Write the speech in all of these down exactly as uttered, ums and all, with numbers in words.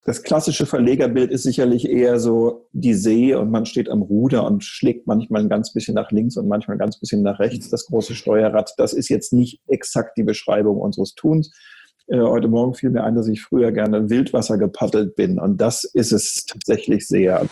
Das klassische Verlegerbild ist sicherlich eher so die See und man steht am Ruder und schlägt manchmal ein ganz bisschen nach links und manchmal ein ganz bisschen nach rechts, das große Steuerrad. Das ist jetzt nicht exakt die Beschreibung unseres Tuns. Äh, heute Morgen fiel mir ein, dass ich früher gerne im Wildwasser gepaddelt bin und das ist es tatsächlich sehr.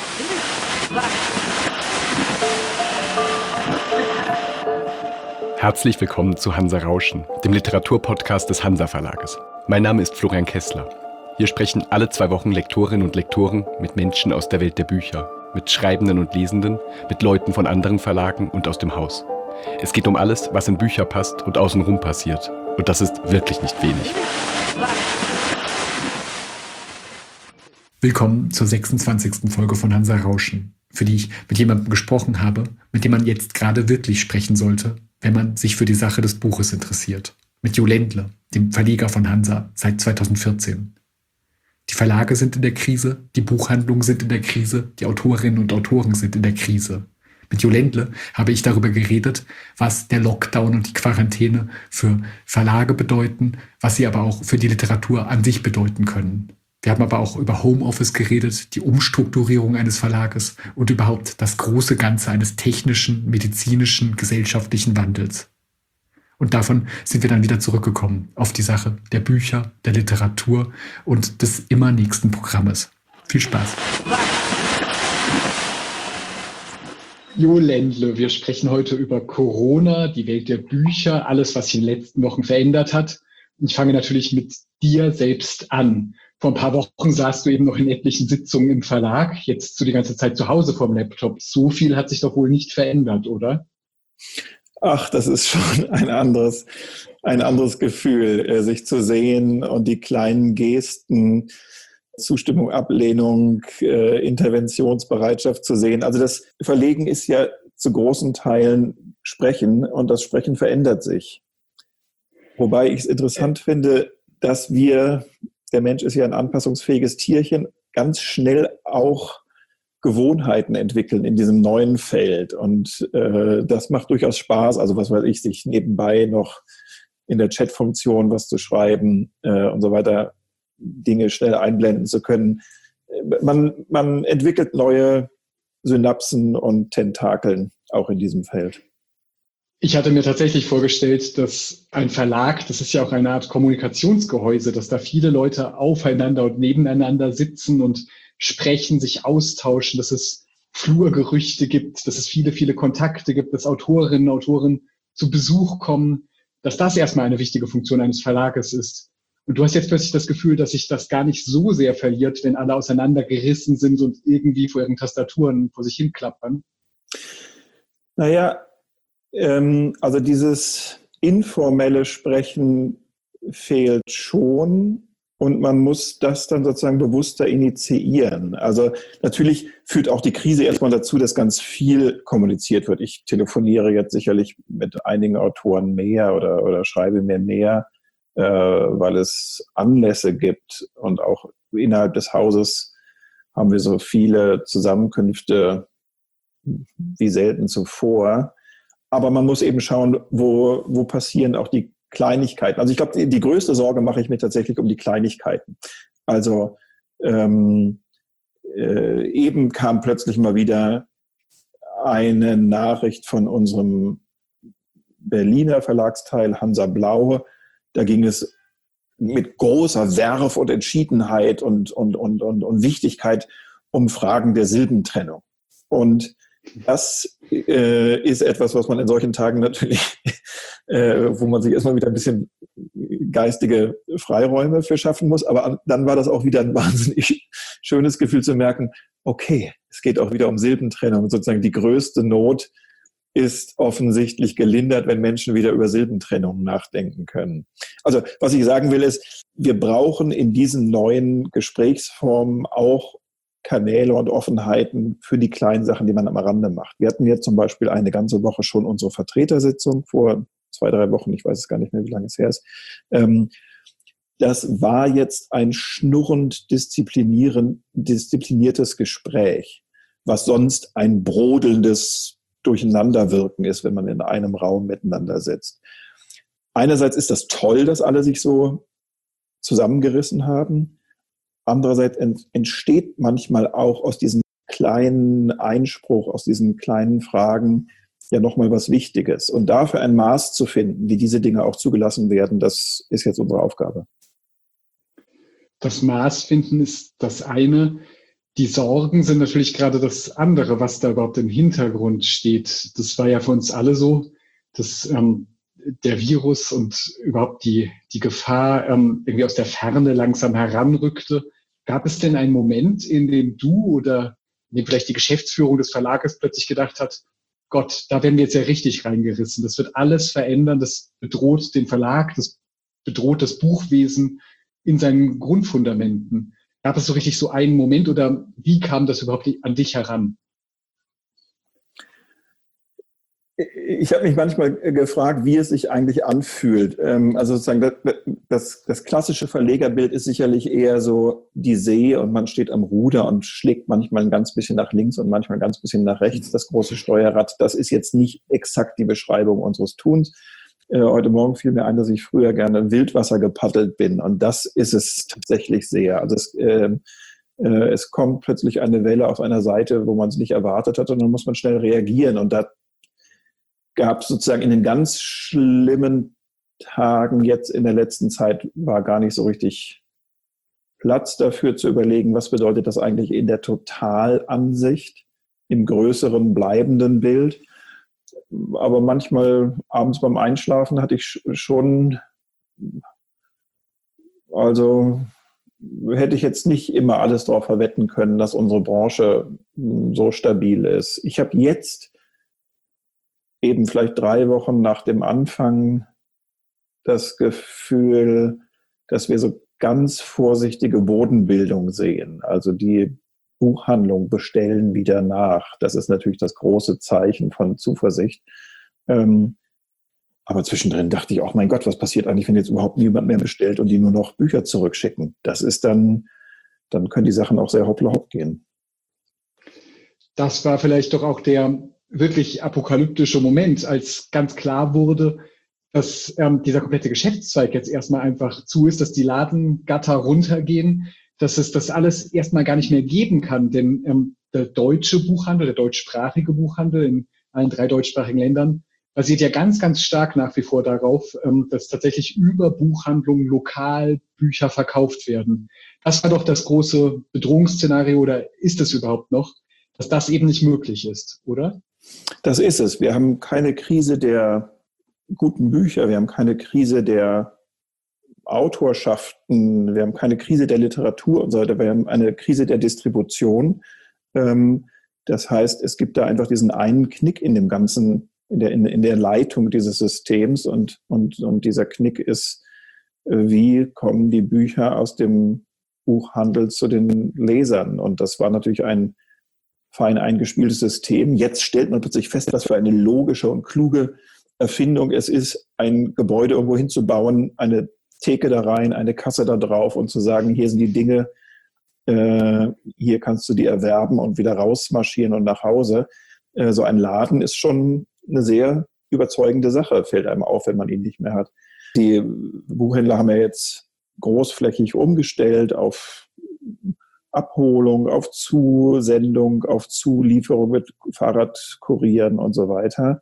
Herzlich willkommen zu Hansa Rauschen, dem Literaturpodcast des Hansa Verlages. Mein Name ist Florian Kessler. Hier sprechen alle zwei Wochen Lektorinnen und Lektoren mit Menschen aus der Welt der Bücher, mit Schreibenden und Lesenden, mit Leuten von anderen Verlagen und aus dem Haus. Es geht um alles, was in Bücher passt und außenrum passiert. Und das ist wirklich nicht wenig. Willkommen zur sechsundzwanzigsten Folge von Hansa Rauschen, für die ich mit jemandem gesprochen habe, mit dem man jetzt gerade wirklich sprechen sollte, wenn man sich für die Sache des Buches interessiert. Mit Jo Ländle, dem Verleger von Hansa seit zweitausendvierzehn. Die Verlage sind in der Krise, die Buchhandlungen sind in der Krise, die Autorinnen und Autoren sind in der Krise. Mit Jo Ländle habe ich darüber geredet, was der Lockdown und die Quarantäne für Verlage bedeuten, was sie aber auch für die Literatur an sich bedeuten können. Wir haben aber auch über Homeoffice geredet, die Umstrukturierung eines Verlages und überhaupt das große Ganze eines technischen, medizinischen, gesellschaftlichen Wandels. Und davon sind wir dann wieder zurückgekommen auf die Sache der Bücher, der Literatur und des immer nächsten Programmes. Viel Spaß. Jo Ländle, wir sprechen heute über Corona, die Welt der Bücher, alles, was sich in den letzten Wochen verändert hat. Und ich fange natürlich mit dir selbst an. Vor ein paar Wochen saßt du eben noch in etlichen Sitzungen im Verlag, jetzt so die ganze Zeit zu Hause vorm Laptop. So viel hat sich doch wohl nicht verändert, oder? Ach, das ist schon ein anderes, ein anderes Gefühl, sich zu sehen und die kleinen Gesten, Zustimmung, Ablehnung, Interventionsbereitschaft zu sehen. Also das Verlegen ist ja zu großen Teilen Sprechen und das Sprechen verändert sich. Wobei ich es interessant finde, dass wir, der Mensch ist ja ein anpassungsfähiges Tierchen, ganz schnell auch Gewohnheiten entwickeln in diesem neuen Feld. Und äh, das macht durchaus Spaß. Also was weiß ich, sich nebenbei noch in der Chatfunktion was zu schreiben äh, und so weiter, Dinge schnell einblenden zu können. Man, man entwickelt neue Synapsen und Tentakeln auch in diesem Feld. Ich hatte mir tatsächlich vorgestellt, dass ein Verlag, das ist ja auch eine Art Kommunikationsgehäuse, dass da viele Leute aufeinander und nebeneinander sitzen und sprechen, sich austauschen, dass es Flurgerüchte gibt, dass es viele, viele Kontakte gibt, dass Autorinnen und Autoren zu Besuch kommen, dass das erstmal eine wichtige Funktion eines Verlages ist. Und du hast jetzt plötzlich das Gefühl, dass sich das gar nicht so sehr verliert, wenn alle auseinandergerissen sind und irgendwie vor ihren Tastaturen vor sich hin klappern. Naja, ähm, also dieses informelle Sprechen fehlt schon. Und man muss das dann sozusagen bewusster initiieren. Also natürlich führt auch die Krise erstmal dazu, dass ganz viel kommuniziert wird. Ich telefoniere jetzt sicherlich mit einigen Autoren mehr oder, oder schreibe mir mehr, äh, weil es Anlässe gibt. Und auch innerhalb des Hauses haben wir so viele Zusammenkünfte wie selten zuvor. Aber man muss eben schauen, wo, wo passieren auch die Kleinigkeiten. Also ich glaube, die, die größte Sorge mache ich mir tatsächlich um die Kleinigkeiten. Also ähm, äh, eben kam plötzlich mal wieder eine Nachricht von unserem Berliner Verlagsteil Hansa Blau. Da ging es mit großer Werf und Entschiedenheit und, und, und, und, und Wichtigkeit um Fragen der Silbentrennung. Und das äh, ist etwas, was man in solchen Tagen natürlich, äh, wo man sich erstmal wieder ein bisschen geistige Freiräume für schaffen muss. Aber an, dann war das auch wieder ein wahnsinnig schönes Gefühl zu merken, okay, es geht auch wieder um Silbentrennung. Sozusagen die größte Not ist offensichtlich gelindert, wenn Menschen wieder über Silbentrennung nachdenken können. Also was ich sagen will ist, wir brauchen in diesen neuen Gesprächsformen auch Kanäle und Offenheiten für die kleinen Sachen, die man am Rande macht. Wir hatten jetzt zum Beispiel eine ganze Woche schon unsere Vertretersitzung vor zwei, drei Wochen, ich weiß es gar nicht mehr, wie lange es her ist. Das war jetzt ein schnurrend diszipliniertes Gespräch, was sonst ein brodelndes Durcheinanderwirken ist, wenn man in einem Raum miteinander sitzt. Einerseits ist das toll, dass alle sich so zusammengerissen haben. andererseits ent, entsteht manchmal auch aus diesem kleinen Einspruch, aus diesen kleinen Fragen ja nochmal was Wichtiges. Und dafür ein Maß zu finden, wie diese Dinge auch zugelassen werden, das ist jetzt unsere Aufgabe. Das Maß finden ist das eine. Die Sorgen sind natürlich gerade das andere, was da überhaupt im Hintergrund steht. Das war ja für uns alle so, dass ähm, der Virus und überhaupt die, die Gefahr ähm, irgendwie aus der Ferne langsam heranrückte. Gab es denn einen Moment, in dem du oder in dem vielleicht die Geschäftsführung des Verlages plötzlich gedacht hat, Gott, da werden wir jetzt ja richtig reingerissen. Das wird alles verändern, das bedroht den Verlag, das bedroht das Buchwesen in seinen Grundfundamenten. Gab es so richtig so einen Moment oder wie kam das überhaupt an dich heran? Ich habe mich manchmal gefragt, wie es sich eigentlich anfühlt. Also sozusagen das, das, das klassische Verlegerbild ist sicherlich eher so die See und man steht am Ruder und schlägt manchmal ein ganz bisschen nach links und manchmal ein ganz bisschen nach rechts, das große Steuerrad. Das ist jetzt nicht exakt die Beschreibung unseres Tuns. Heute Morgen fiel mir ein, dass ich früher gerne im Wildwasser gepaddelt bin und das ist es tatsächlich sehr. Also es, äh, äh, es kommt plötzlich eine Welle auf einer Seite, wo man es nicht erwartet hat und dann muss man schnell reagieren und da gab es sozusagen in den ganz schlimmen Tagen jetzt in der letzten Zeit war gar nicht so richtig Platz dafür zu überlegen, was bedeutet das eigentlich in der Totalansicht, im größeren bleibenden Bild. Aber manchmal abends beim Einschlafen hatte ich schon, also hätte ich jetzt nicht immer alles darauf verwetten können, dass unsere Branche so stabil ist. Ich habe jetzt eben vielleicht drei Wochen nach dem Anfang das Gefühl, dass wir so ganz vorsichtige Bodenbildung sehen. Also die Buchhandlung bestellen wieder nach. Das ist natürlich das große Zeichen von Zuversicht. Ähm, aber zwischendrin dachte ich auch, mein Gott, was passiert eigentlich, wenn jetzt überhaupt niemand mehr bestellt und die nur noch Bücher zurückschicken? Das ist dann, dann können die Sachen auch sehr hoppla hopp gehen. Das war vielleicht doch auch der wirklich apokalyptische Moment, als ganz klar wurde, dass ähm, dieser komplette Geschäftszweig jetzt erstmal einfach zu ist, dass die Ladengatter runtergehen, dass es das alles erstmal gar nicht mehr geben kann. Denn ähm, der deutsche Buchhandel, der deutschsprachige Buchhandel in allen drei deutschsprachigen Ländern basiert ja ganz, ganz stark nach wie vor darauf, ähm, dass tatsächlich über Buchhandlungen lokal Bücher verkauft werden. Das war doch das große Bedrohungsszenario, oder ist es überhaupt noch, dass das eben nicht möglich ist, oder? Das ist es. Wir haben keine Krise der guten Bücher, wir haben keine Krise der Autorschaften, wir haben keine Krise der Literatur und so weiter, wir haben eine Krise der Distribution. Das heißt, es gibt da einfach diesen einen Knick in dem ganzen, in der, in, in der Leitung dieses Systems und, und, und dieser Knick ist, wie kommen die Bücher aus dem Buchhandel zu den Lesern? Und das war natürlich ein fein eingespieltes System. Jetzt stellt man plötzlich fest, was für eine logische und kluge Erfindung es ist, ein Gebäude irgendwo hinzubauen, eine Theke da rein, eine Kasse da drauf und zu sagen, hier sind die Dinge, äh, hier kannst du die erwerben und wieder rausmarschieren und nach Hause. Äh, so ein Laden ist schon eine sehr überzeugende Sache, fällt einem auf, wenn man ihn nicht mehr hat. Die Buchhändler haben ja jetzt großflächig umgestellt auf Abholung, auf Zusendung, auf Zulieferung mit Fahrradkurieren und so weiter.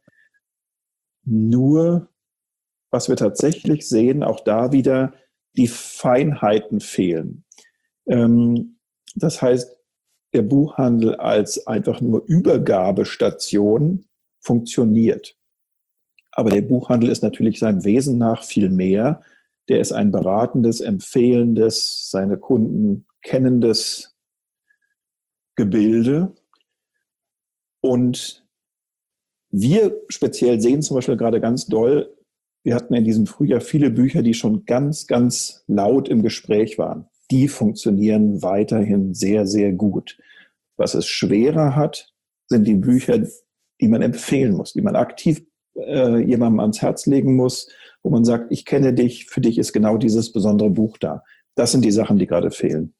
Nur, was wir tatsächlich sehen, auch da wieder, die Feinheiten fehlen. Ähm, das heißt, der Buchhandel als einfach nur Übergabestation funktioniert. Aber der Buchhandel ist natürlich seinem Wesen nach viel mehr. Der ist ein beratendes, empfehlendes, seine Kunden kennendes Gebilde. Und wir speziell sehen zum Beispiel gerade ganz doll, wir hatten in diesem Frühjahr viele Bücher, die schon ganz, ganz laut im Gespräch waren. Die funktionieren weiterhin sehr, sehr gut. Was es schwerer hat, sind die Bücher, die man empfehlen muss, die man aktiv äh, jemandem ans Herz legen muss, wo man sagt, ich kenne dich, für dich ist genau dieses besondere Buch da. Das sind die Sachen, die gerade fehlen.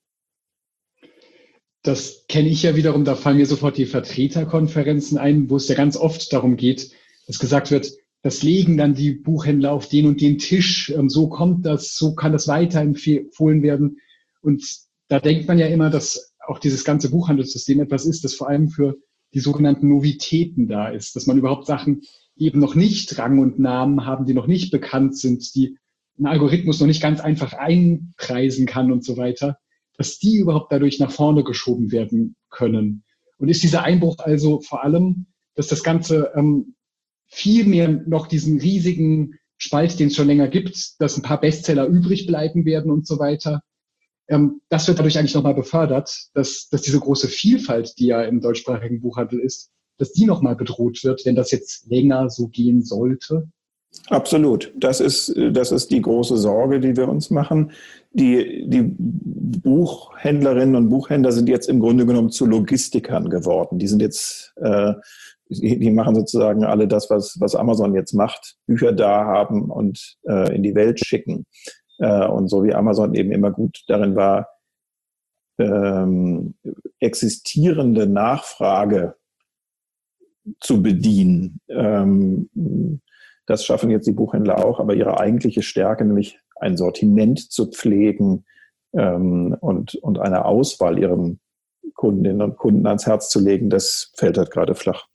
Das kenne ich ja wiederum, da fallen mir sofort die Vertreterkonferenzen ein, wo es ja ganz oft darum geht, dass gesagt wird, das legen dann die Buchhändler auf den und den Tisch, so kommt das, so kann das weiterempfohlen werden. Und da denkt man ja immer, dass auch dieses ganze Buchhandelssystem etwas ist, das vor allem für die sogenannten Novitäten da ist, dass man überhaupt Sachen, die eben noch nicht Rang und Namen haben, die noch nicht bekannt sind, die ein Algorithmus noch nicht ganz einfach einpreisen kann und so weiter, dass die überhaupt dadurch nach vorne geschoben werden können. Und ist dieser Einbruch also vor allem, dass das Ganze ähm, viel mehr noch diesen riesigen Spalt, den es schon länger gibt, dass ein paar Bestseller übrig bleiben werden und so weiter, ähm, das wird dadurch eigentlich nochmal befördert, dass, dass diese große Vielfalt, die ja im deutschsprachigen Buchhandel ist, dass die nochmal bedroht wird, wenn das jetzt länger so gehen sollte? Absolut. Das ist, das ist die große Sorge, die wir uns machen. Die, die Buchhändlerinnen und Buchhändler sind jetzt im Grunde genommen zu Logistikern geworden. Die sind jetzt, äh, die, die machen sozusagen alle das, was, was Amazon jetzt macht, Bücher da haben und äh, in die Welt schicken. Äh, und so wie Amazon eben immer gut darin war, ähm, existierende Nachfrage zu bedienen. Ähm, Das schaffen jetzt die Buchhändler auch, aber ihre eigentliche Stärke, nämlich ein Sortiment zu pflegen ähm, und, und eine Auswahl ihren Kundinnen und Kunden ans Herz zu legen, das fällt halt gerade flach.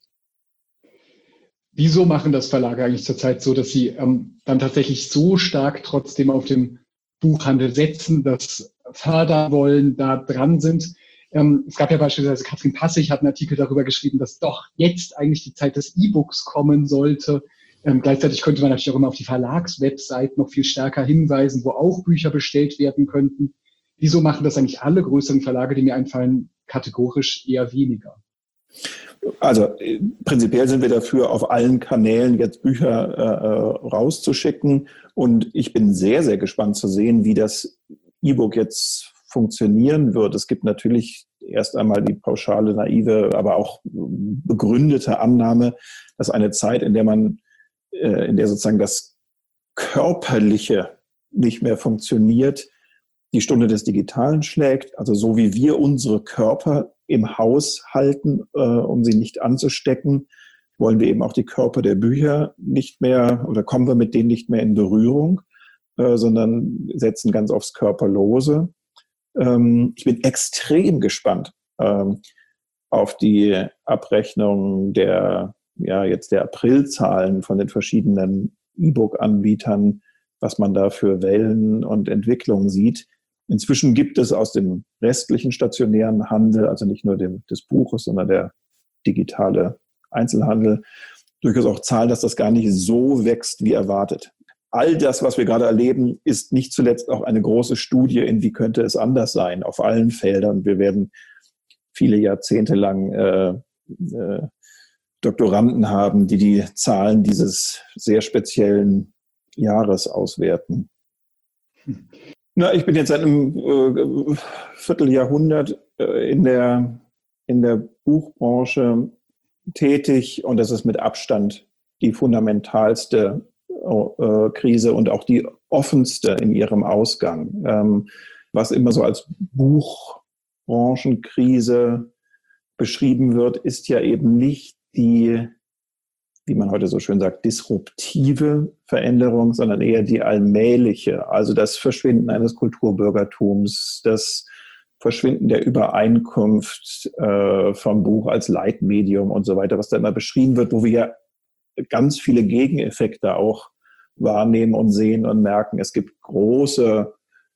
Wieso machen das Verlage eigentlich zurzeit so, dass sie ähm, dann tatsächlich so stark trotzdem auf den Buchhandel setzen, das fördern wollen, da dran sind? Ähm, es gab ja beispielsweise, Katrin Passig hat einen Artikel darüber geschrieben, dass doch jetzt eigentlich die Zeit des E-Books kommen sollte. Ähm, gleichzeitig könnte man natürlich auch immer auf die Verlagswebsite noch viel stärker hinweisen, wo auch Bücher bestellt werden könnten. Wieso machen das eigentlich alle größeren Verlage, die mir einfallen, kategorisch eher weniger? Also äh, prinzipiell sind wir dafür, auf allen Kanälen jetzt Bücher äh, rauszuschicken. Und ich bin sehr, sehr gespannt zu sehen, wie das E-Book jetzt funktionieren wird. Es gibt natürlich erst einmal die pauschale, naive, aber auch begründete Annahme, dass eine Zeit, in der man in der sozusagen das Körperliche nicht mehr funktioniert, die Stunde des Digitalen schlägt. Also so wie wir unsere Körper im Haus halten, äh, um sie nicht anzustecken, wollen wir eben auch die Körper der Bücher nicht mehr oder kommen wir mit denen nicht mehr in Berührung, äh, sondern setzen ganz aufs Körperlose. Ähm, ich bin extrem gespannt ähm, auf die Abrechnung der ja jetzt der Aprilzahlen von den verschiedenen E-Book-Anbietern, was man da für Wellen und Entwicklungen sieht. Inzwischen gibt es aus dem restlichen stationären Handel, also nicht nur dem, des Buches, sondern der digitale Einzelhandel, durchaus auch Zahlen, dass das gar nicht so wächst, wie erwartet. All das, was wir gerade erleben, ist nicht zuletzt auch eine große Studie in, wie könnte es anders sein, auf allen Feldern. Wir werden viele Jahrzehnte lang äh, äh, Doktoranden haben, die die Zahlen dieses sehr speziellen Jahres auswerten. Na, ich bin jetzt seit einem äh, Vierteljahrhundert äh, in der, in der Buchbranche tätig und das ist mit Abstand die fundamentalste äh, Krise und auch die offenste in ihrem Ausgang. Ähm, was immer so als Buchbranchenkrise beschrieben wird, ist ja eben nicht die, wie man heute so schön sagt, disruptive Veränderung, sondern eher die allmähliche, also das Verschwinden eines Kulturbürgertums, das Verschwinden der Übereinkunft äh, vom Buch als Leitmedium und so weiter, was da immer beschrieben wird, wo wir ja ganz viele Gegeneffekte auch wahrnehmen und sehen und merken. Es gibt große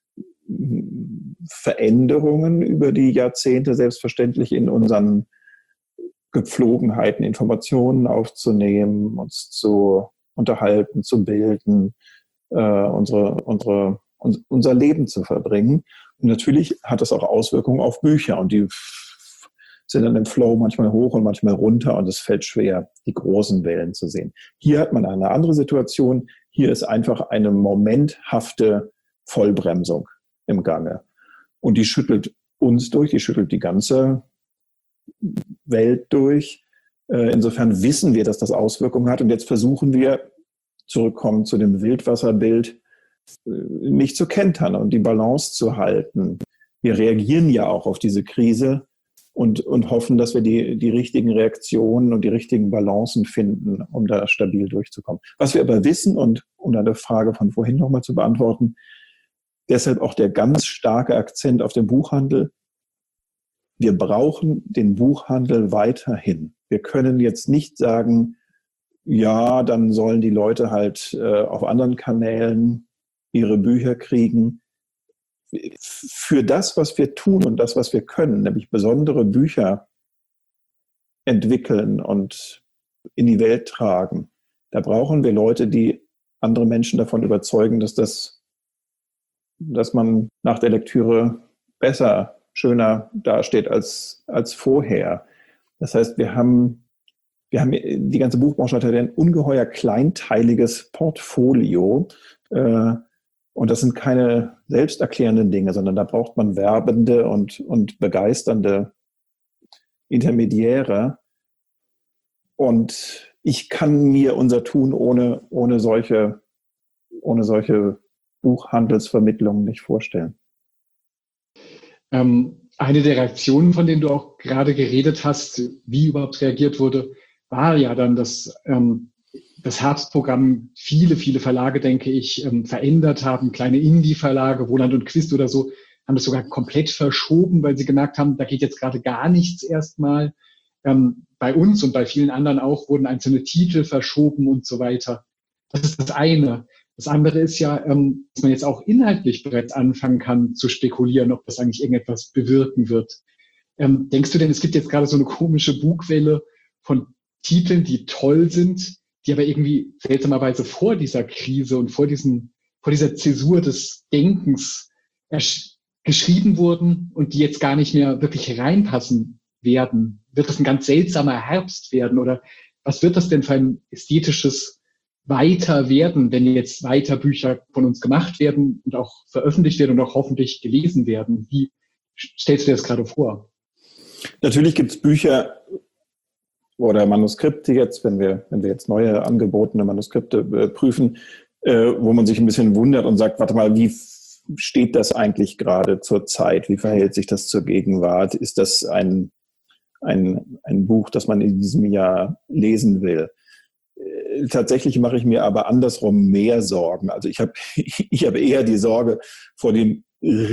Veränderungen über die Jahrzehnte, selbstverständlich in unseren Gepflogenheiten, Informationen aufzunehmen, uns zu unterhalten, zu bilden, äh, unsere, unsere, uns, unser Leben zu verbringen. Und natürlich hat das auch Auswirkungen auf Bücher und die sind dann im Flow manchmal hoch und manchmal runter und es fällt schwer, die großen Wellen zu sehen. Hier hat man eine andere Situation. Hier ist einfach eine momenthafte Vollbremsung im Gange. Und die schüttelt uns durch, die schüttelt die ganze Welt durch. Insofern wissen wir, dass das Auswirkungen hat. Und jetzt versuchen wir, zurückkommen zu dem Wildwasserbild, nicht zu kentern und die Balance zu halten. Wir reagieren ja auch auf diese Krise und, und hoffen, dass wir die, die richtigen Reaktionen und die richtigen Balancen finden, um da stabil durchzukommen. Was wir aber wissen, und um deine Frage von vorhin nochmal zu beantworten, deshalb auch der ganz starke Akzent auf den Buchhandel. Wir brauchen den Buchhandel weiterhin. Wir können jetzt nicht sagen, ja, dann sollen die Leute halt äh, auf anderen Kanälen ihre Bücher kriegen. Für das, was wir tun und das, was wir können, nämlich besondere Bücher entwickeln und in die Welt tragen, da brauchen wir Leute, die andere Menschen davon überzeugen, dass das, dass man nach der Lektüre besser, schöner dasteht als, als vorher. Das heißt, wir haben, wir haben, die ganze Buchbranche hat ein ungeheuer kleinteiliges Portfolio, äh, und das sind keine selbsterklärenden Dinge, sondern da braucht man werbende und, und begeisternde Intermediäre. Und ich kann mir unser Tun ohne, ohne solche, ohne solche Buchhandelsvermittlungen nicht vorstellen. Ähm, eine der Reaktionen, von denen du auch gerade geredet hast, wie überhaupt reagiert wurde, war ja dann, dass ähm, das Herbstprogramm viele, viele Verlage, denke ich, ähm, verändert haben. Kleine Indie-Verlage, Roland und Quist oder so, haben das sogar komplett verschoben, weil sie gemerkt haben, da geht jetzt gerade gar nichts erstmal. Ähm, bei uns und bei vielen anderen auch wurden einzelne Titel verschoben und so weiter. Das ist das eine. Das andere ist ja, ähm, dass man jetzt auch inhaltlich bereits anfangen kann zu spekulieren, ob das eigentlich irgendetwas bewirken wird. Ähm, denkst du denn, es gibt jetzt gerade so eine komische Bugwelle von Titeln, die toll sind, die aber irgendwie seltsamerweise vor dieser Krise und vor diesem, vor dieser Zäsur des Denkens ersch- geschrieben wurden und die jetzt gar nicht mehr wirklich reinpassen werden? Wird das ein ganz seltsamer Herbst werden? Oder was wird das denn für ein ästhetisches Weiter werden, wenn jetzt weiter Bücher von uns gemacht werden und auch veröffentlicht werden und auch hoffentlich gelesen werden? Wie stellst du dir das gerade vor? Natürlich gibt es Bücher oder Manuskripte jetzt, wenn wir, wenn wir jetzt neue angebotene Manuskripte äh, prüfen, äh, wo man sich ein bisschen wundert und sagt, warte mal, wie f- steht das eigentlich gerade zur Zeit? Wie verhält sich das zur Gegenwart? Ist das ein, ein, ein Buch, das man in diesem Jahr lesen will? Äh, tatsächlich mache ich mir aber andersrum mehr Sorgen. Also ich habe ich habe eher die Sorge vor dem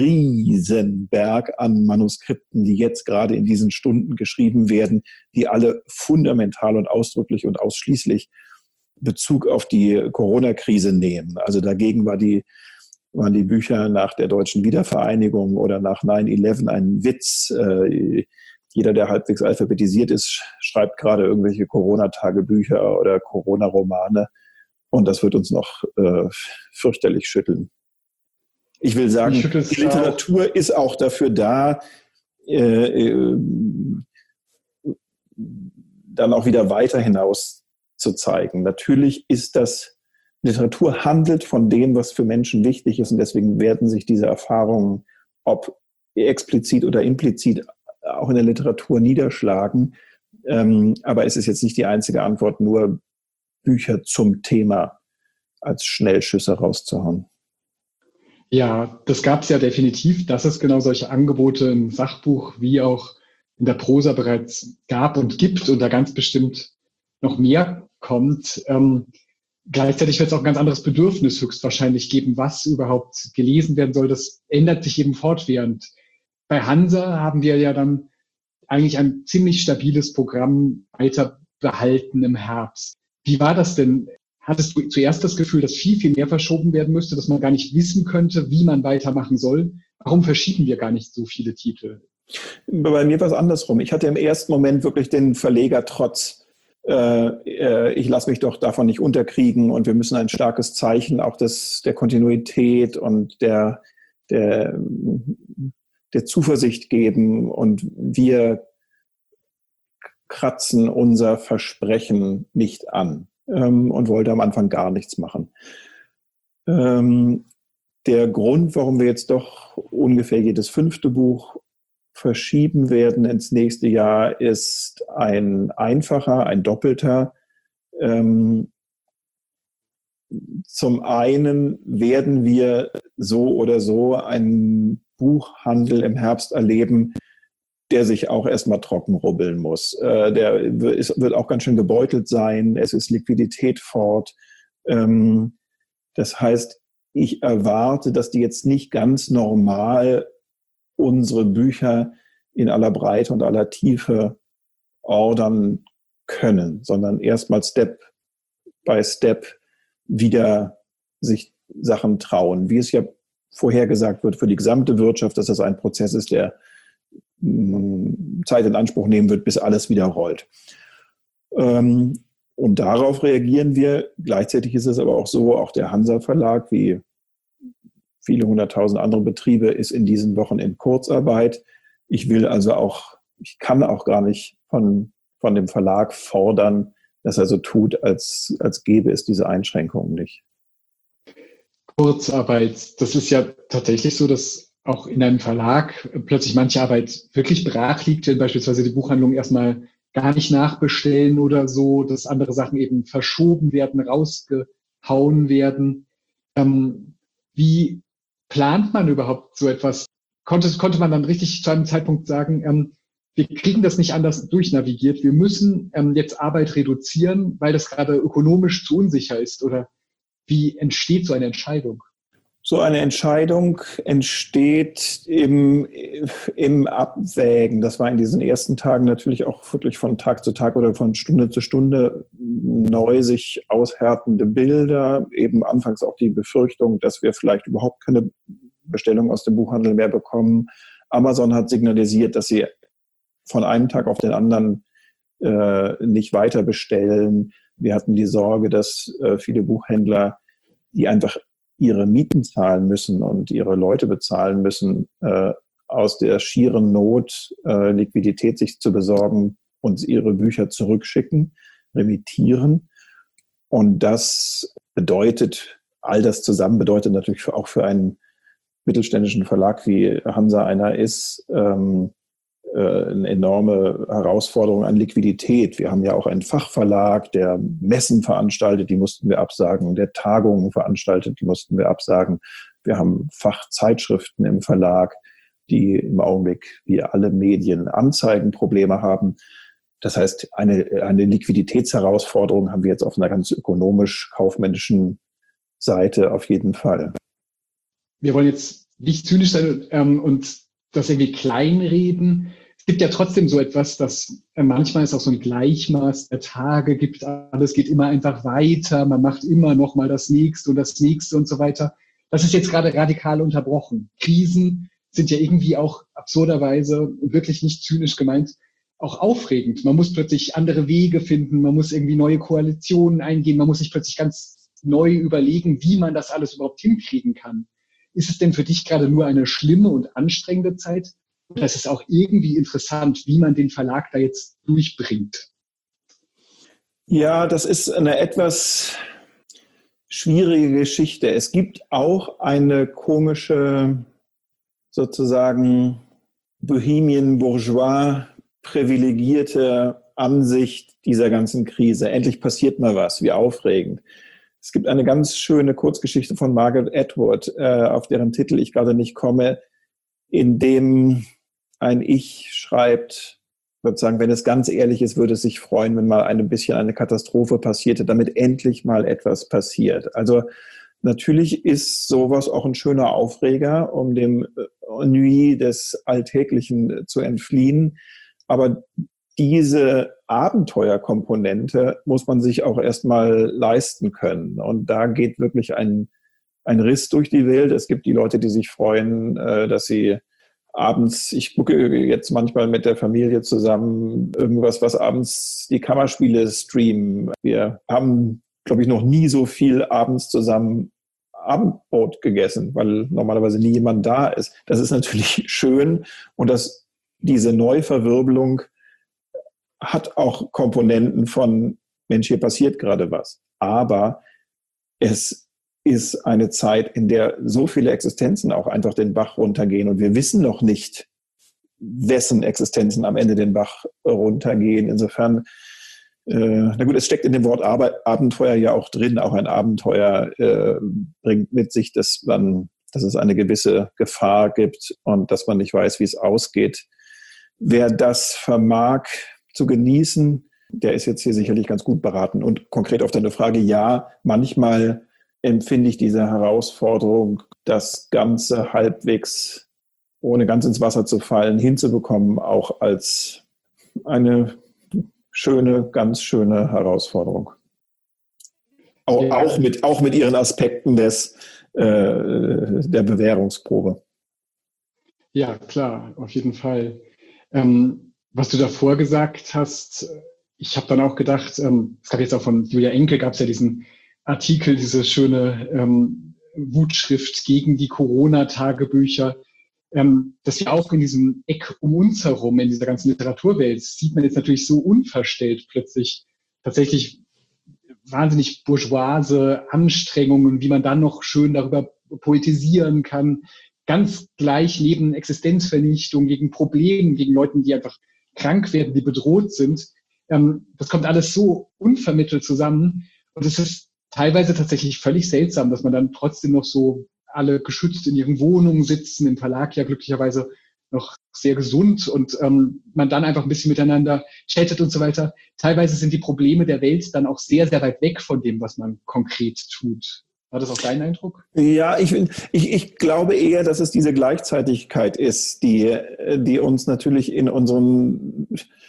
Riesenberg an Manuskripten, die jetzt gerade in diesen Stunden geschrieben werden, die alle fundamental und ausdrücklich und ausschließlich Bezug auf die Corona-Krise nehmen. Also dagegen war die, waren die Bücher nach der deutschen Wiedervereinigung oder nach neun elf ein Witz. Äh, jeder, der halbwegs alphabetisiert ist, schreibt gerade irgendwelche Corona-Tagebücher oder Corona-Romane und das wird uns noch äh, fürchterlich schütteln. Ich will sagen, die Literatur auch. Ist auch dafür da, äh, äh, dann auch wieder weiter hinaus zu zeigen. Natürlich ist das, Literatur handelt von dem, was für Menschen wichtig ist und deswegen werden sich diese Erfahrungen, ob explizit oder implizit, auch in der Literatur niederschlagen. Ähm, aber es ist jetzt nicht die einzige Antwort, nur Bücher zum Thema als Schnellschüsse rauszuhauen. Ja, das gab es ja definitiv, dass es genau solche Angebote im Sachbuch wie auch in der Prosa bereits gab und gibt und da ganz bestimmt noch mehr kommt. Ähm, gleichzeitig wird es auch ein ganz anderes Bedürfnis höchstwahrscheinlich geben, was überhaupt gelesen werden soll. Das ändert sich eben fortwährend. Bei Hansa haben wir ja dann eigentlich ein ziemlich stabiles Programm weiter behalten im Herbst. Wie war das denn? Hattest du zuerst das Gefühl, dass viel, viel mehr verschoben werden müsste, dass man gar nicht wissen könnte, wie man weitermachen soll? Warum verschieben wir gar nicht so viele Titel? Bei mir war es andersrum. Ich hatte im ersten Moment wirklich den Verlegertrotz. Äh, äh, ich lasse mich doch davon nicht unterkriegen und wir müssen ein starkes Zeichen auch des, der Kontinuität und der, der, der Zuversicht geben und wir kratzen unser Versprechen nicht an. Und wollte am Anfang gar nichts machen. Ähm, der Grund, warum wir jetzt doch ungefähr jedes fünfte Buch verschieben werden ins nächste Jahr, ist ein einfacher, ein doppelter. Ähm, zum einen werden wir so oder so einen Buchhandel im Herbst erleben, der sich auch erstmal trocken rubbeln muss. Äh, der ist, wird auch ganz schön gebeutelt sein. Es ist Liquidität fort. Ähm, das heißt, ich erwarte, dass die jetzt nicht ganz normal unsere Bücher in aller Breite und aller Tiefe ordern können, sondern erstmal Step by Step wieder sich Sachen trauen. Wie es ja vorhergesagt wird für die gesamte Wirtschaft, dass das ein Prozess ist, der Zeit in Anspruch nehmen wird, bis alles wieder rollt. Und darauf reagieren wir. Gleichzeitig ist es aber auch so, auch der Hansa Verlag, wie viele hunderttausend andere Betriebe, ist in diesen Wochen in Kurzarbeit. Ich will also auch, ich kann auch gar nicht von, von dem Verlag fordern, dass er so tut, als, als gäbe es diese Einschränkungen nicht. Kurzarbeit, das ist ja tatsächlich so, dass auch in einem Verlag plötzlich manche Arbeit wirklich brach liegt, wenn beispielsweise die Buchhandlung erstmal gar nicht nachbestellen oder so, dass andere Sachen eben verschoben werden, rausgehauen werden. Ähm, wie plant man überhaupt so etwas? Konnte, konnte man dann richtig zu einem Zeitpunkt sagen, ähm, wir kriegen das nicht anders durchnavigiert, wir müssen ähm, jetzt Arbeit reduzieren, weil das gerade ökonomisch zu unsicher ist? Oder wie entsteht so eine Entscheidung? So eine Entscheidung entsteht im, im Abwägen. Das war in diesen ersten Tagen natürlich auch wirklich von Tag zu Tag oder von Stunde zu Stunde neu sich aushärtende Bilder. Eben anfangs auch die Befürchtung, dass wir vielleicht überhaupt keine Bestellung aus dem Buchhandel mehr bekommen. Amazon hat signalisiert, dass sie von einem Tag auf den anderen äh, nicht weiter bestellen. Wir hatten die Sorge, dass äh, viele Buchhändler, die einfach ihre Mieten zahlen müssen und ihre Leute bezahlen müssen, äh, aus der schieren Not äh, Liquidität sich zu besorgen und ihre Bücher zurückschicken, remittieren. Und das bedeutet, all das zusammen bedeutet natürlich auch für einen mittelständischen Verlag, wie Hansa einer ist, ähm, eine enorme Herausforderung an Liquidität. Wir haben ja auch einen Fachverlag, der Messen veranstaltet, die mussten wir absagen, der Tagungen veranstaltet, die mussten wir absagen. Wir haben Fachzeitschriften im Verlag, die im Augenblick, wie alle Medien, Anzeigenprobleme haben. Das heißt, eine, eine Liquiditätsherausforderung haben wir jetzt auf einer ganz ökonomisch-kaufmännischen Seite auf jeden Fall. Wir wollen jetzt nicht zynisch sein ähm, und das irgendwie kleinreden. Es gibt ja trotzdem so etwas, dass äh, manchmal es auch so ein Gleichmaß der Tage gibt. Alles geht immer einfach weiter. Man macht immer noch mal das Nächste und das Nächste und so weiter. Das ist jetzt gerade radikal unterbrochen. Krisen sind ja irgendwie auch absurderweise und wirklich nicht zynisch gemeint auch aufregend. Man muss plötzlich andere Wege finden. Man muss irgendwie neue Koalitionen eingehen. Man muss sich plötzlich ganz neu überlegen, wie man das alles überhaupt hinkriegen kann. Ist es denn für dich gerade nur eine schlimme und anstrengende Zeit? Oder ist es auch irgendwie interessant, wie man den Verlag da jetzt durchbringt? Ja, das ist eine etwas schwierige Geschichte. Es gibt auch eine komische, sozusagen Bohemian Bourgeois privilegierte Ansicht dieser ganzen Krise. Endlich passiert mal was, wie aufregend. Es gibt eine ganz schöne Kurzgeschichte von Margaret Atwood, äh, auf deren Titel ich gerade nicht komme, in dem ein Ich schreibt, sozusagen, wenn es ganz ehrlich ist, würde es sich freuen, wenn mal ein bisschen eine Katastrophe passierte, damit endlich mal etwas passiert. Also natürlich ist sowas auch ein schöner Aufreger, um dem Ennui des Alltäglichen zu entfliehen. Aber diese Abenteuerkomponente muss man sich auch erstmal leisten können. Und da geht wirklich ein, ein Riss durch die Welt. Es gibt die Leute, die sich freuen, dass sie abends, ich gucke jetzt manchmal mit der Familie zusammen irgendwas, was abends die Kammerspiele streamen. Wir haben, glaube ich, noch nie so viel abends zusammen Abendbrot gegessen, weil normalerweise nie jemand da ist. Das ist natürlich schön und das, diese Neuverwirbelung hat auch Komponenten von, Mensch, hier passiert gerade was. Aber es ist eine Zeit, in der so viele Existenzen auch einfach den Bach runtergehen. Und wir wissen noch nicht, wessen Existenzen am Ende den Bach runtergehen. Insofern, äh, na gut, es steckt in dem Wort Arbeit, Abenteuer ja auch drin. Auch ein Abenteuer äh, bringt mit sich, dass man, dass es eine gewisse Gefahr gibt und dass man nicht weiß, wie es ausgeht. Wer das vermag zu genießen, der ist jetzt hier sicherlich ganz gut beraten. Und konkret auf deine Frage, ja, manchmal empfinde ich diese Herausforderung, das Ganze halbwegs, ohne ganz ins Wasser zu fallen, hinzubekommen, auch als eine schöne, ganz schöne Herausforderung. Auch, ja. auch, mit, auch mit ihren Aspekten des, äh, der Bewährungsprobe. Ja, klar, auf jeden Fall. Ähm, was du davor gesagt hast, ich habe dann auch gedacht, ähm, es gab jetzt auch von Julia Enke, gab es ja diesen Artikel, diese schöne ähm, Wutschrift gegen die Corona-Tagebücher, ähm, dass ja auch in diesem Eck um uns herum, in dieser ganzen Literaturwelt, sieht man jetzt natürlich so unverstellt plötzlich tatsächlich wahnsinnig bourgeoise Anstrengungen, wie man dann noch schön darüber poetisieren kann, ganz gleich neben Existenzvernichtung, gegen Probleme, gegen Leuten, die einfach krank werden, die bedroht sind. Ähm, das kommt alles so unvermittelt zusammen. Und es ist teilweise tatsächlich völlig seltsam, dass man dann trotzdem noch so alle geschützt in ihren Wohnungen sitzen, im Verlag ja glücklicherweise noch sehr gesund und ähm, man dann einfach ein bisschen miteinander chattet und so weiter. Teilweise sind die Probleme der Welt dann auch sehr, sehr weit weg von dem, was man konkret tut. War das auch dein Eindruck? Ja, ich, ich, ich glaube eher, dass es diese Gleichzeitigkeit ist, die, die uns natürlich in unseren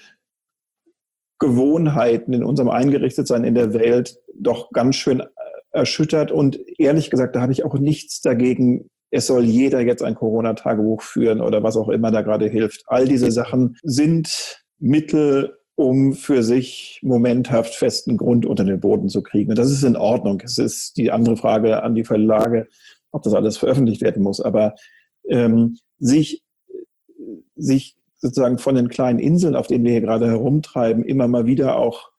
Gewohnheiten, in unserem Eingerichtetsein in der Welt doch ganz schön erschüttert. Und ehrlich gesagt, da habe ich auch nichts dagegen, es soll jeder jetzt ein Corona-Tagebuch führen oder was auch immer da gerade hilft. All diese Sachen sind Mittel, um für sich momenthaft festen Grund unter den Boden zu kriegen. Und das ist in Ordnung. Es ist die andere Frage an die Verlage, ob das alles veröffentlicht werden muss. Aber ähm, sich, sich sozusagen von den kleinen Inseln, auf denen wir hier gerade herumtreiben, immer mal wieder auch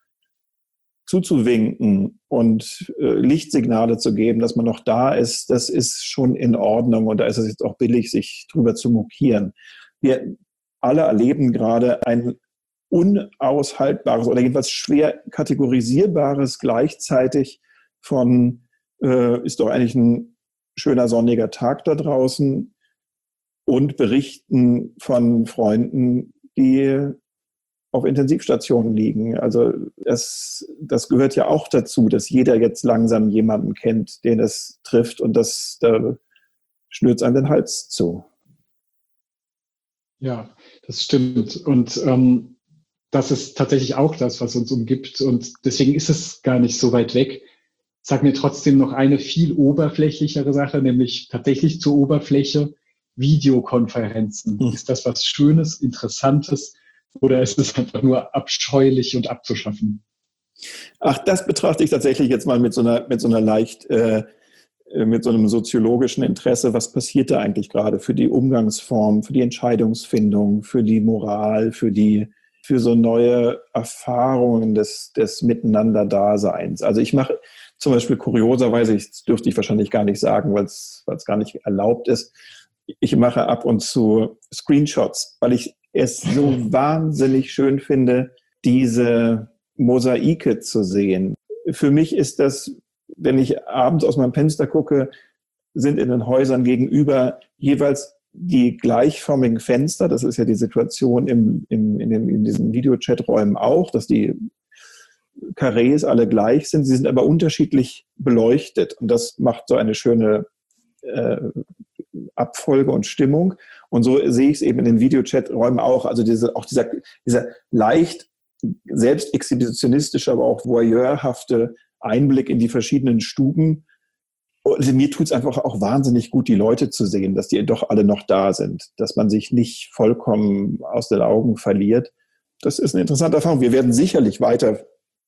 zuzuwinken und äh, Lichtsignale zu geben, dass man noch da ist, das ist schon in Ordnung. Und da ist es jetzt auch billig, sich drüber zu mokieren. Wir alle erleben gerade ein unaushaltbares oder jedenfalls schwer kategorisierbares gleichzeitig von, äh, ist doch eigentlich ein schöner sonniger Tag da draußen, und berichten von Freunden, die auf Intensivstationen liegen. Also das, das gehört ja auch dazu, dass jeder jetzt langsam jemanden kennt, den es trifft, und das, da schnürt einem den Hals zu. Ja, das stimmt. Und ähm, das ist tatsächlich auch das, was uns umgibt. Und deswegen ist es gar nicht so weit weg. Sag mir trotzdem noch eine viel oberflächlichere Sache, nämlich tatsächlich zur Oberfläche: Videokonferenzen. Hm. Ist das was Schönes, Interessantes, oder ist es einfach nur abscheulich und abzuschaffen? Ach, das betrachte ich tatsächlich jetzt mal mit so einer, mit so einer leicht, äh, mit so einem soziologischen Interesse. Was passiert da eigentlich gerade für die Umgangsform, für die Entscheidungsfindung, für die Moral, für die, für so neue Erfahrungen des, des Miteinander-Daseins? Also ich mache zum Beispiel kurioserweise, das dürfte ich wahrscheinlich gar nicht sagen, weil es, weil es gar nicht erlaubt ist, ich mache ab und zu Screenshots, weil ich es so wahnsinnig schön finde, diese Mosaike zu sehen. Für mich ist das, wenn ich abends aus meinem Fenster gucke, sind in den Häusern gegenüber jeweils die gleichförmigen Fenster. Das ist ja die Situation im, im, in, den, in diesen Videochat-Räumen auch, dass die Karrees alle gleich sind. Sie sind aber unterschiedlich beleuchtet, und das macht so eine schöne äh, Abfolge und Stimmung. Und so sehe ich es eben in den Videochat-Räumen auch. Also diese, auch dieser, dieser leicht selbst exhibitionistische, aber auch voyeurhafte Einblick in die verschiedenen Stuben. Also mir tut es einfach auch wahnsinnig gut, die Leute zu sehen, dass die doch alle noch da sind, dass man sich nicht vollkommen aus den Augen verliert. Das ist eine interessante Erfahrung. Wir werden sicherlich weiter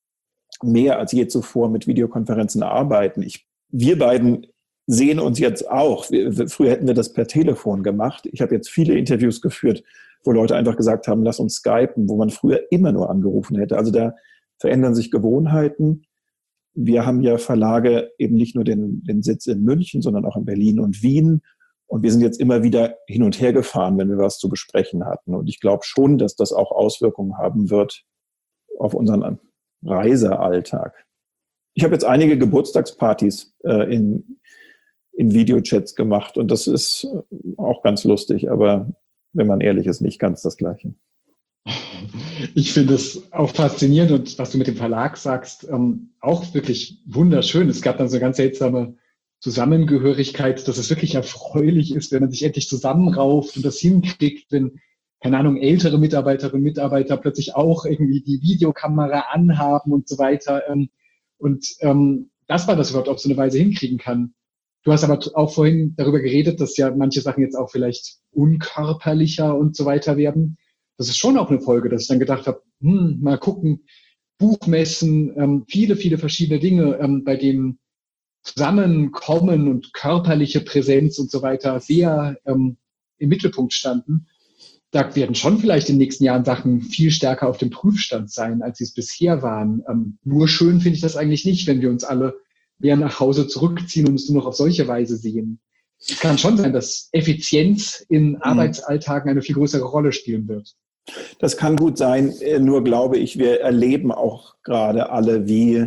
mehr als je zuvor mit Videokonferenzen arbeiten. Ich, wir beiden sehen uns jetzt auch. Wir, früher hätten wir das per Telefon gemacht. Ich habe jetzt viele Interviews geführt, wo Leute einfach gesagt haben, lass uns skypen, wo man früher immer nur angerufen hätte. Also da verändern sich Gewohnheiten. Wir haben ja Verlage eben nicht nur den, den Sitz in München, sondern auch in Berlin und Wien. Und wir sind jetzt immer wieder hin und her gefahren, wenn wir was zu besprechen hatten. Und ich glaube schon, dass das auch Auswirkungen haben wird auf unseren Reisealltag. Ich habe jetzt einige Geburtstagspartys äh, in in Videochats gemacht, und das ist auch ganz lustig, aber wenn man ehrlich ist, nicht ganz das Gleiche. Ich finde es auch faszinierend und was du mit dem Verlag sagst, ähm, auch wirklich wunderschön. Es gab dann so eine ganz seltsame Zusammengehörigkeit, dass es wirklich erfreulich ist, wenn man sich endlich zusammenrauft und das hinkriegt, wenn, keine Ahnung, ältere Mitarbeiterinnen und Mitarbeiter plötzlich auch irgendwie die Videokamera anhaben und so weiter. Ähm, und ähm, dass man das überhaupt auf so eine Weise hinkriegen kann. Du hast aber auch vorhin darüber geredet, dass ja manche Sachen jetzt auch vielleicht unkörperlicher und so weiter werden. Das ist schon auch eine Folge, dass ich dann gedacht habe, hm, mal gucken, Buchmessen, ähm, viele, viele verschiedene Dinge, ähm, bei denen Zusammenkommen und körperliche Präsenz und so weiter sehr ähm, im Mittelpunkt standen. Da werden schon vielleicht in den nächsten Jahren Sachen viel stärker auf dem Prüfstand sein, als sie es bisher waren. Ähm, nur schön finde ich das eigentlich nicht, wenn wir uns alle mehr nach Hause zurückziehen und es nur noch auf solche Weise sehen. Es kann schon sein, dass Effizienz in mhm. Arbeitsalltagen eine viel größere Rolle spielen wird. Das kann gut sein, nur glaube ich, wir erleben auch gerade alle, wie,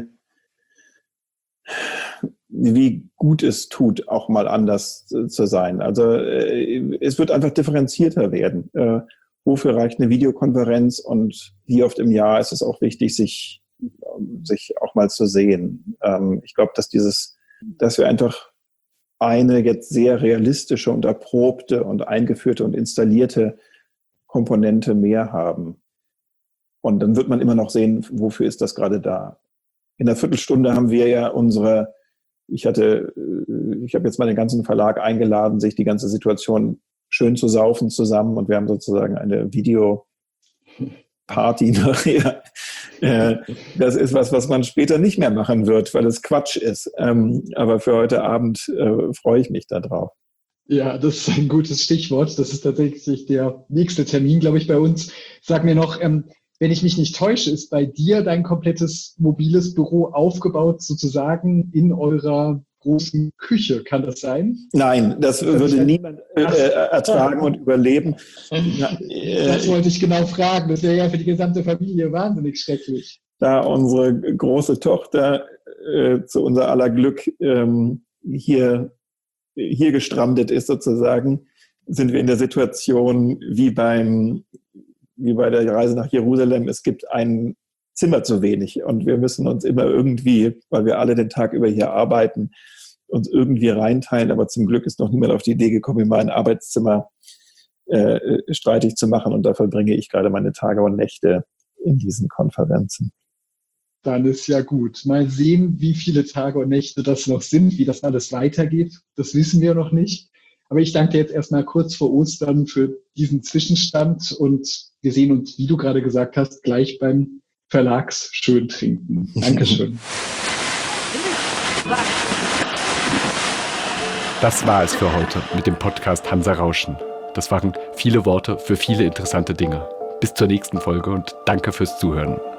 wie gut es tut, auch mal anders zu sein. Also es wird einfach differenzierter werden. Wofür reicht eine Videokonferenz und wie oft im Jahr ist es auch wichtig, sich, sich auch mal zu sehen. Ich glaube, dass dieses, dass wir einfach eine jetzt sehr realistische und erprobte und eingeführte und installierte Komponente mehr haben. Und dann wird man immer noch sehen, wofür ist das gerade da. In einer Viertelstunde haben wir ja unsere, ich hatte, ich habe jetzt mal den ganzen Verlag eingeladen, sich die ganze Situation schön zu saufen zusammen und wir haben sozusagen eine Videoparty nachher. Das ist was, was man später nicht mehr machen wird, weil es Quatsch ist. Aber für heute Abend freue ich mich darauf. Ja, das ist ein gutes Stichwort. Das ist tatsächlich der nächste Termin, glaube ich, bei uns. Sag mir noch, ähm, wenn ich mich nicht täusche, ist bei dir dein komplettes mobiles Büro aufgebaut sozusagen in eurer großen Küche. Kann das sein? Nein, das, das würde niemand äh, ertragen und überleben. Ja, äh, das wollte ich genau fragen. Das wäre ja für die gesamte Familie wahnsinnig schrecklich. Da unsere große Tochter äh, zu unser aller Glück ähm, hier hier gestrandet ist sozusagen, sind wir in der Situation wie beim, wie bei der Reise nach Jerusalem. Es gibt ein Zimmer zu wenig und wir müssen uns immer irgendwie, weil wir alle den Tag über hier arbeiten, uns irgendwie reinteilen. Aber zum Glück ist noch niemand auf die Idee gekommen, in mein Arbeitszimmer äh, streitig zu machen. Und da verbringe ich gerade meine Tage und Nächte in diesen Konferenzen. Dann ist ja gut. Mal sehen, wie viele Tage und Nächte das noch sind, wie das alles weitergeht. Das wissen wir noch nicht. Aber ich danke dir jetzt erstmal kurz vor Ostern für diesen Zwischenstand und wir sehen uns, wie du gerade gesagt hast, gleich beim Verlagsschöntrinken. Dankeschön. Das war es für heute mit dem Podcast Hansa Rauschen. Das waren viele Worte für viele interessante Dinge. Bis zur nächsten Folge und danke fürs Zuhören.